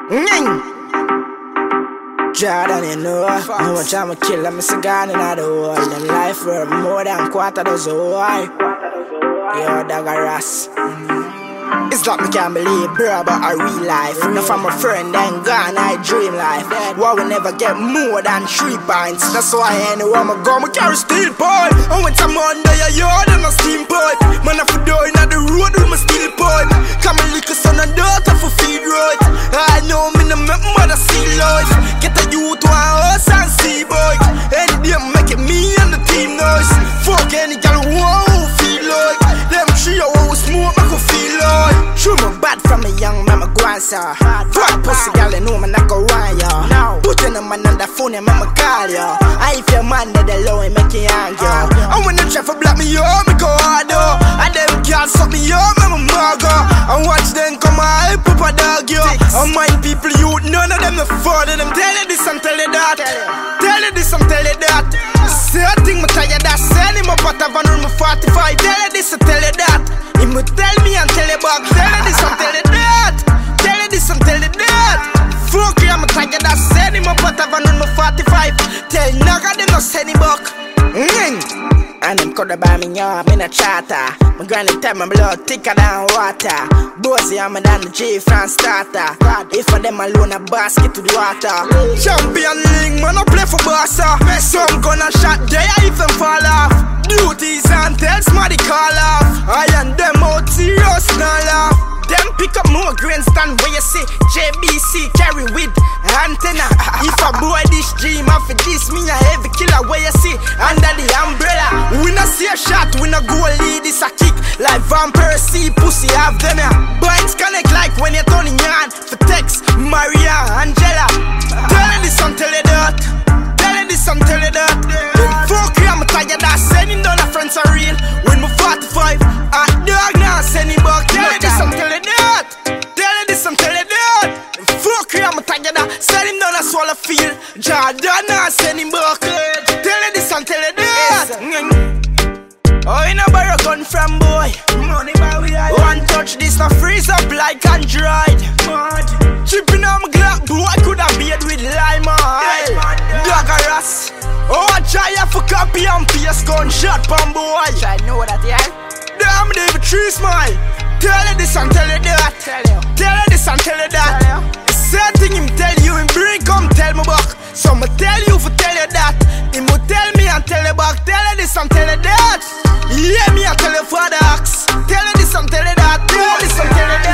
Jordan, you know, how much I'm a killer, I'm a cigar in the world. And life worth more than quarter dozen why. Yo, Dagaras. It's like me can't believe, bro, but a real life. Now from a friend, then gone, I dream life. Why we never get more than 3 pints. That's why anywhere I go, I carry steel pipe. And when I'm under your yard, and a steam pipe. Man, if I do in the road with my steel pipe. Come and lick a son and daughter for feed right. I know me no make mother see life. Get a youth to a house and see boy. Any day make it me and the team noise. Fuck any girl who feel like. Them 3 hours smoke make her feel like. True me bad from a young mama guansa. Fuck pussy girl you know me not go run ya. Putting a man on the phone and mama call ya. I if your man dead alone make you hang ya. And when them try to block me up me go hard oh. And them can't suck me up mama maga. And watch them come and hype up a dog yo. And my people you none of them no further them. Tell you this and tell you that. Tell you this and tell you that. Say a thing me tell you that. Send him up at a van room 45. Tell you this and tell you that. He would tell me and tell you back. Tell you this and tell you that. Tell you this and tell you that. Fuck you, I'm a tiger that. Send him up at a van room 45. Tell you nigga them no send him back. And them coulda buy me up in a charter. My granny tell my blood thicker than water. Bossy I'm than the J-France starter. If for them alone a basket to the water. Champion League man I play for Barca. Some gonna shot there if them fall off. Duties and tells money call off. I and them out serious now laugh. Them pick up more grandstand where you see JBC carry with antenna. If a boy this dream off this me a heavy killer where you see under the umbrella. We not see a shot, we not go lead this a kick like Van Persie pussy have them ya. Binds connect like when you're turning on for text Maria Angela. Tell you this and tell you that. Tell you this and tell you that. Fuck you I'm tired that sending down a friends are real. When me 45 at dog now send him back. Tell you this and tell you that. Tell you this and tell you that. Fuck you I'm tired that send him down a swallow field. Jordan now send him back. Tell you this and tell you that. Oh, you know borrow gun from boy. Money by we are. One touch this now freeze up like Android. Chipping on my Glock, boy could have beard with lime oil. Dagaras. Oh, I try for copy and paste gunshot from boy. I know that yeah. Damn David 3 smile. Tell you this and tell you that. Tell you this and tell you that. The same thing him tell you him bring come tell me back. So me tell you for tell you that. Him will tell me and tell you back. Tell you this and tell you that. Yeah, me I tell you for the axe. Tell you this and tell you that. Tell you this and tell you that.